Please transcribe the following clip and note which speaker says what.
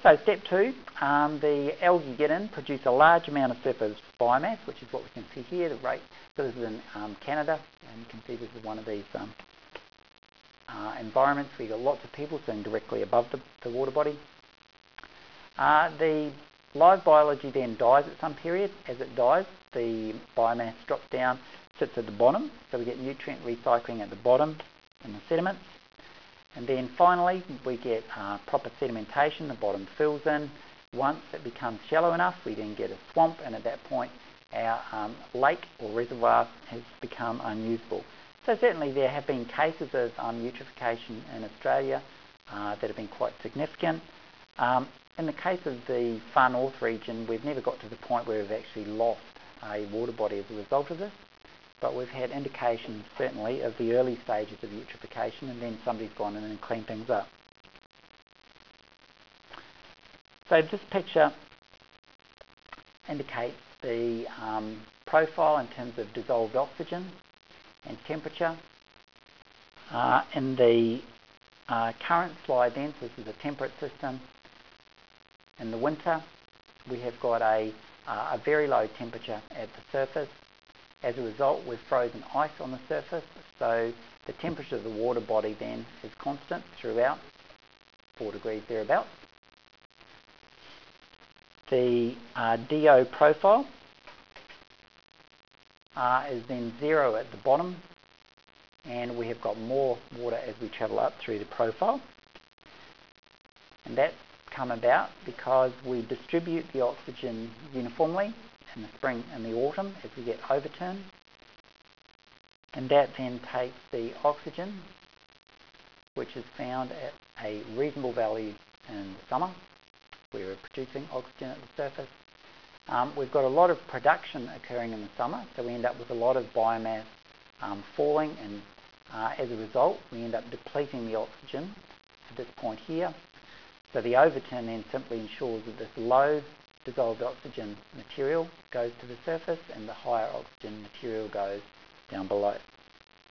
Speaker 1: So step two, the algae get in, produce a large amount of surface biomass, which is what we can see here, the rate. So this is in Canada, and you can see this is one of these environments where you've got lots of people sitting directly above the water body. The live biology then dies at some period. As it dies, the biomass drops down, sits at the bottom, so we get nutrient recycling at the bottom in the sediments. And then finally, we get proper sedimentation, the bottom fills in. Once it becomes shallow enough, we then get a swamp, and at that point, our lake or reservoir has become unusable. So certainly there have been cases of eutrophication in Australia that have been quite significant. In the case of the Far North region, we've never got to the point where we've actually lost a water body as a result of this, but we've had indications certainly of the early stages of eutrophication, and then somebody's gone in and cleaned things up. So this picture indicates the profile in terms of dissolved oxygen and temperature. In the current slide then, so this is a temperate system. In the winter, we have got a very low temperature at the surface. As a result, we've frozen ice on the surface, so the temperature of the water body then is constant throughout, 4 degrees thereabouts. The DO profile is then 0 at the bottom, and we have got more water as we travel up through the profile. And that's come about because we distribute the oxygen uniformly in the spring and the autumn as we get overturn, and that then takes the oxygen, which is found at a reasonable value in the summer where we're producing oxygen at the surface. We've got a lot of production occurring in the summer, so we end up with a lot of biomass falling, and as a result we end up depleting the oxygen at this point here. So the overturn then simply ensures that this low dissolved oxygen material goes to the surface and the higher oxygen material goes down below.